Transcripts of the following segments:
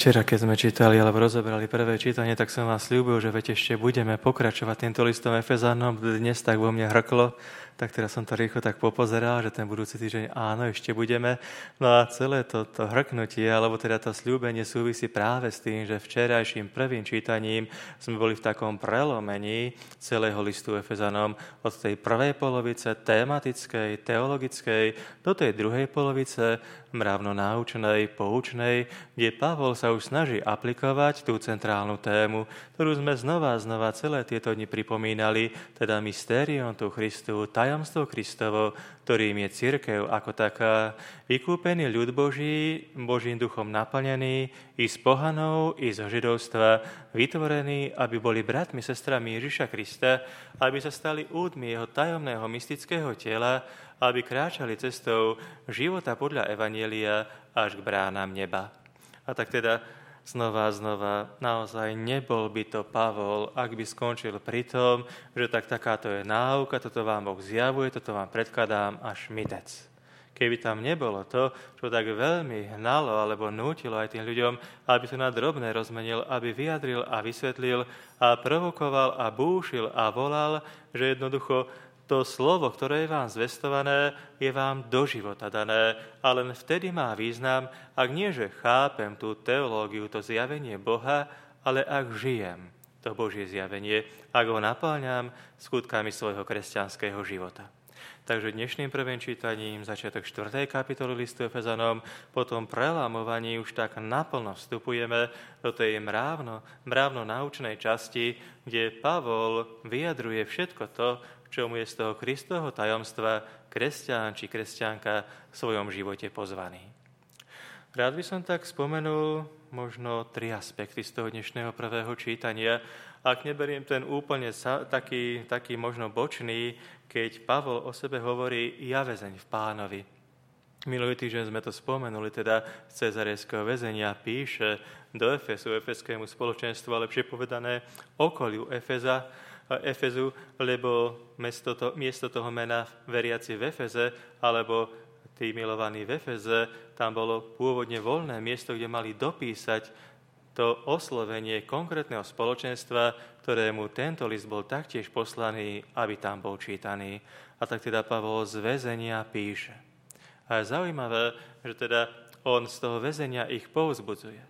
Včera, keď sme čítali alebo rozoberali prvé čítanie, tak som vám sľúbil, že veď ešte budeme pokračovať týmto listom Efezanom. Dnes tak vo mne hrklo, tak teraz som to rýchlo tak popozeral, že ten budúci týždeň áno, ešte budeme. No a celé to hrknutie, alebo teda to sľúbenie súvisí práve s tým, že včerajším prvým čítaním sme boli v takom prelomení celého listu Efezanom od tej prvej polovice tematickej, teologickej do tej druhej polovice mravno-náučnej, poučnej, kde Pavol sa už snaží aplikovať tú centrálnu tému, ktorú sme znova celé tieto dni pripomínali, teda mystérium tu Christu, tajomstvo Kristovo, ktorým je cirkev ako taká, vykúpený ľud Boží, Božím duchom naplnený, i z pohanov, i zo židovstva, vytvorený, aby boli bratmi, sestrami Ježiša Krista, aby sa stali údmi jeho tajomného mystického tela, aby kráčali cestou života podľa Evanjelia až k bránam neba. A tak teda znova, naozaj nebol by to Pavol, ak by skončil pri tom, že takáto je náuka, toto vám Boh zjavuje, toto vám predkladám až mitec. Keby tam nebolo to, čo tak veľmi hnalo alebo nútilo aj tým ľuďom, aby to na drobné rozmenil, aby vyjadril a vysvetlil a provokoval a búšil a volal, že jednoducho to slovo, ktoré je vám zvestované, je vám do života dané a len vtedy má význam, ak nie, že chápem tú teológiu, to zjavenie Boha, ale ak žijem to Božie zjavenie, ak ho napĺňam skutkami svojho kresťanského života. Takže dnešným prvým čítaním, začiatok 4. kapitoly listu Efezanom, po tom prelamovaní už tak naplno vstupujeme do tej mravno-náučnej časti, kde Pavol vyjadruje všetko to, čomu je z toho Kristovho tajomstva kresťan či kresťanka v svojom živote pozvaný. Rád by som tak spomenul možno 3 aspekty z toho dnešného prvého čítania. Ak neberiem ten úplne taký možno bočný, keď Pavol o sebe hovorí ja väzeň v Pánovi. Minulý týždeň sme to spomenuli, teda z cezarejského väzenia píše do Efeskému spoločenstvu, a lepšie povedané okoliu Efezu, lebo miesto toho mena veriaci v Efeze, alebo tí milovaní v Efeze, tam bolo pôvodne voľné miesto, kde mali dopísať to oslovenie konkrétneho spoločenstva, ktorému tento list bol taktiež poslaný, aby tam bol čítaný. A tak teda Pavol z väzenia píše. A je zaujímavé, že teda on z toho väzenia ich povzbudzuje.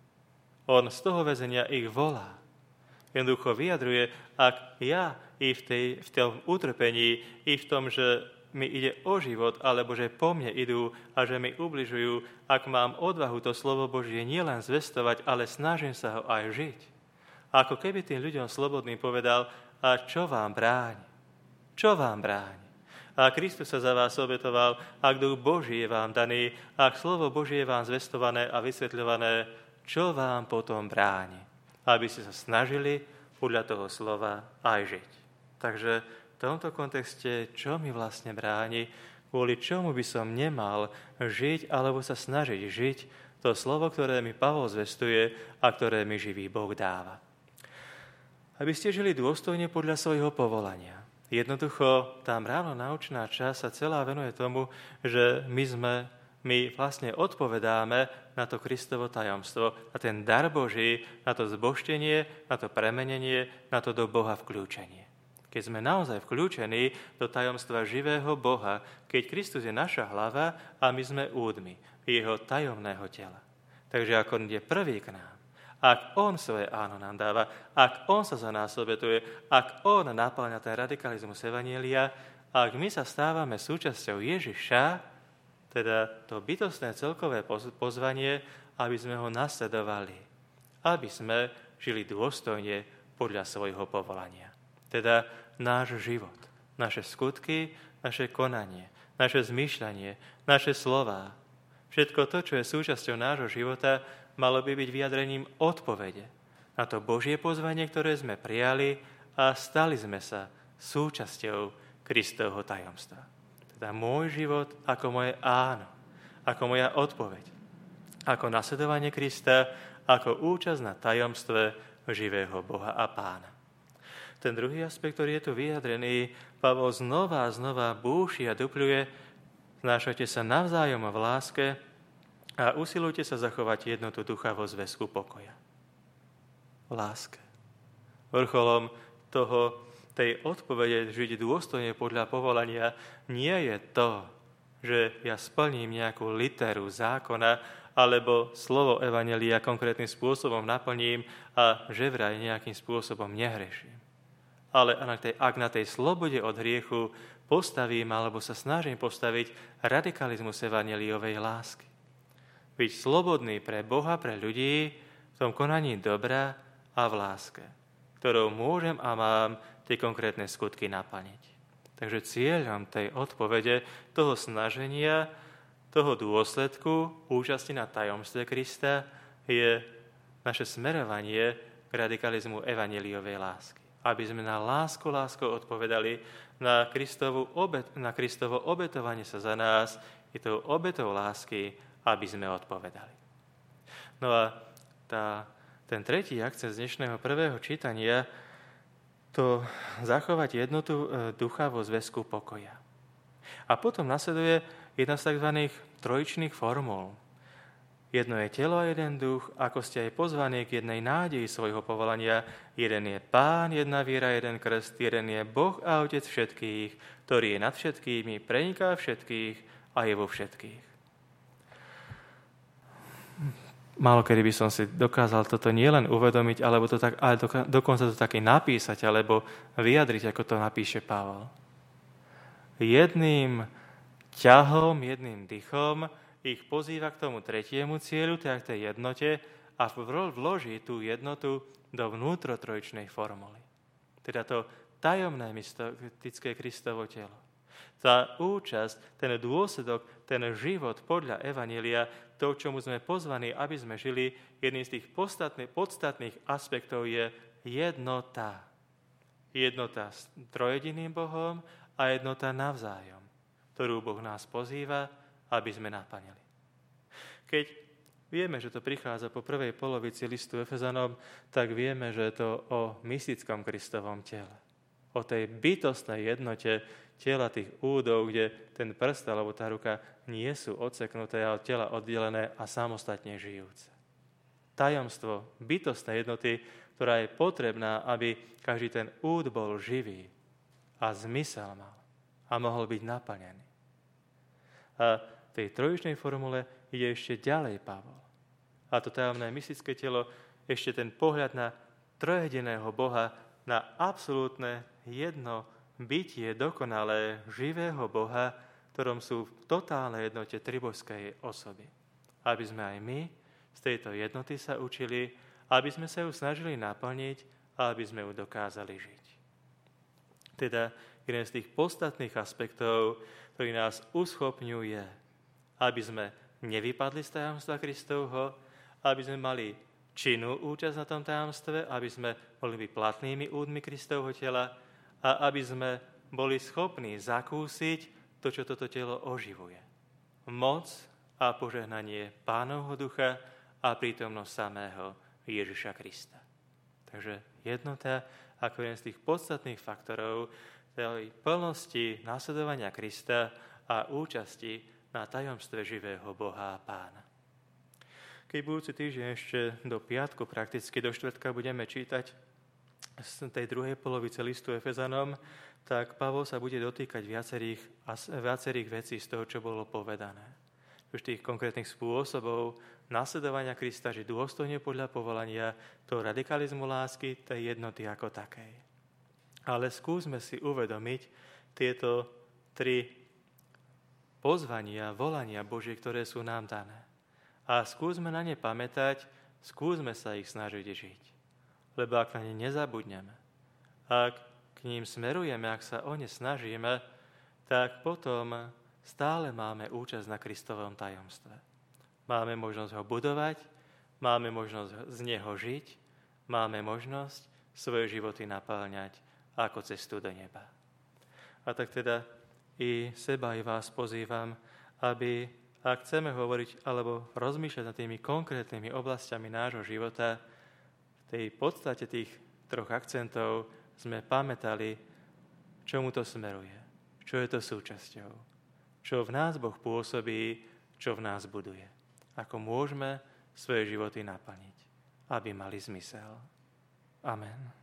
On z toho väzenia ich volá. Jednoducho vyjadruje, ak ja i v tom utrpení, i v tom, že mi ide o život, alebo že po mne idú a že mi ubližujú, ak mám odvahu to slovo Božie nielen zvestovať, ale snažím sa ho aj žiť. Ako keby tým ľuďom slobodným povedal, a čo vám bráni? Čo vám bráni? A Kristus sa za vás obetoval, ak duch Boží je vám daný, ak slovo Božie je vám zvestované a vysvetľované, čo vám potom bráni? Aby ste sa snažili podľa toho slova aj žiť. Takže v tomto kontexte, čo mi vlastne bráni, kvôli čomu by som nemal žiť alebo sa snažiť žiť to slovo, ktoré mi Pavol zvestuje a ktoré mi živý Boh dáva. Aby ste žili dôstojne podľa svojho povolania. Jednoducho, tá mravno-náučná časť sa celá venuje tomu, že my vlastne odpovedáme na to Kristovo tajomstvo, na ten dar Boží, na to zbožtenie, na to premenenie, na to do Boha vkľúčenie. Keď sme naozaj vkľúčení do tajomstva živého Boha, keď Kristus je naša hlava a my sme údmi jeho tajomného tela. Takže ako on ide prvý k nám, ak on svoje áno nám dáva, ak on sa za nás obetuje, ak on napĺňa ten radikalizmus Evanjelia, ak my sa stávame súčasťou Ježiša, teda to bytostné celkové pozvanie, aby sme ho nasledovali, aby sme žili dôstojne podľa svojho povolania. Teda náš život, naše skutky, naše konanie, naše zmýšľanie, naše slová, všetko to, čo je súčasťou nášho života, malo by byť vyjadrením odpovede na to Božie pozvanie, ktoré sme prijali a stali sme sa súčasťou Kristovho tajomstva. Teda môj život ako moje áno, ako moja odpoveď, ako nasledovanie Krista, ako účasť na tajomstve živého Boha a Pána. Ten druhý aspekt, ktorý je tu vyjadrený, Pavol znova búši a dupľuje, znášajte sa navzájom v láske, A usilujte sa zachovať jednotu ducha vo zväzku pokoja. V láske. Vrcholom tej odpovede žiť dôstojne podľa povolania nie je to, že ja splním nejakú literu zákona alebo slovo evanjelia konkrétnym spôsobom naplním a že vraj nejakým spôsobom nehreším. Ale ak na tej slobode od hriechu postavím alebo sa snažím postaviť radikalizmus evanjeliovej lásky. Byť slobodný pre Boha, pre ľudí v tom konaní dobra a v láske, ktorou môžem a mám tie konkrétne skutky naplniť. Takže cieľom tej odpovede, toho snaženia, toho dôsledku účasti na tajomstve Krista je naše smerovanie k radikalizmu evanjeliovej lásky. Aby sme na lásku odpovedali na Kristovo obetovanie sa za nás i tou obetou lásky, aby sme odpovedali. No a ten tretí akcent z dnešného prvého čítania, to zachovať jednotu ducha vo zväzku pokoja. A potom nasleduje jedna z tzv. Trojičných formul. Jedno je telo a jeden duch, ako ste aj pozvaní k jednej nádeji svojho povolania. Jeden je Pán, jedna viera, jeden krst, jeden je Boh a Otec všetkých, ktorý je nad všetkými, preniká všetkých a je vo všetkých. Málokedy by som si dokázal toto nielen uvedomiť, ale dokonca to také napísať, alebo vyjadriť, ako to napíše Pavol. Jedným ťahom, jedným dychom ich pozýva k tomu tretiemu cieľu, teda k tej jednote, a vloží tú jednotu do vnútrotrojičnej formuly. Teda to tajomné mystické Kristovo telo. Tá účasť, ten dôsledok, ten život podľa evanjelia, to, k čomu sme pozvaní, aby sme žili, jedným z tých podstatných aspektov je jednota. Jednota s trojediným Bohom a jednota navzájom, ktorú Boh nás pozýva, aby sme naplnili. Keď vieme, že to prichádza po prvej polovici listu Efezanom, tak vieme, že je to o mystickom Kristovom tele. O tej bytostnej jednote tela tých údov, kde ten prst alebo tá ruka nie sú odseknuté a od tela oddelené a samostatne žijúce. Tajomstvo bytostnej jednoty, ktorá je potrebná, aby každý ten úd bol živý a zmysel mal a mohol byť naplnený. A v tej trojičnej formule ide ešte ďalej Pavol. A to tajomné mystické telo, ešte ten pohľad na trojjediného Boha, na absolútne jedno bytie dokonalé živého Boha, ktorom sú v totálnej jednote tribožskej osoby. Aby sme aj my z tejto jednoty sa učili, aby sme sa ju snažili naplniť a aby sme ju dokázali žiť. Teda jeden z tých podstatných aspektov, ktorý nás uschopňuje, aby sme nevypadli z tajomstva Kristovho, aby sme mali činnú účasť na tom tajomstve, aby sme boli platnými údmi Kristovho tela a aby sme boli schopní zakúsiť to, čo toto telo oživuje. Moc a požehnanie Pánovho ducha a prítomnosť samého Ježiša Krista. Takže jednota ako jeden z tých podstatných faktorov tej plnosti nasledovania Krista a účasti na tajomstve živého Boha a Pána. Keď budúci týždeň ešte do piatku, prakticky do štvrtka, budeme čítať z tej druhej polovice listu Efezanom, tak Pavol sa bude dotýkať viacerých vecí z toho, čo bolo povedané. Už tých konkrétnych spôsobov nasledovania Krista, žiť dôstojne podľa povolania, toho radikalizmu lásky, tej jednoty ako takej. Ale skúsme si uvedomiť tieto tri pozvania, volania Božie, ktoré sú nám dané. A skúsme na ne pamätať, skúsme sa ich snažiť žiť. Lebo ak na ne nezabudneme, ak k ním smerujeme, ak sa o ne snažíme, tak potom stále máme účasť na Kristovom tajomstve. Máme možnosť ho budovať, máme možnosť z neho žiť, máme možnosť svoje životy naplňať ako cestu do neba. A tak teda i seba, i vás pozývam, aby, ak chceme hovoriť alebo rozmýšľať nad tými konkrétnymi oblastiami nášho života, v tej podstate tých troch akcentov sme pamätali, čomu to smeruje, čo je to súčasťou, čo v nás Boh pôsobí, čo v nás buduje. ako môžeme svoje životy naplniť, aby mali zmysel. Amen.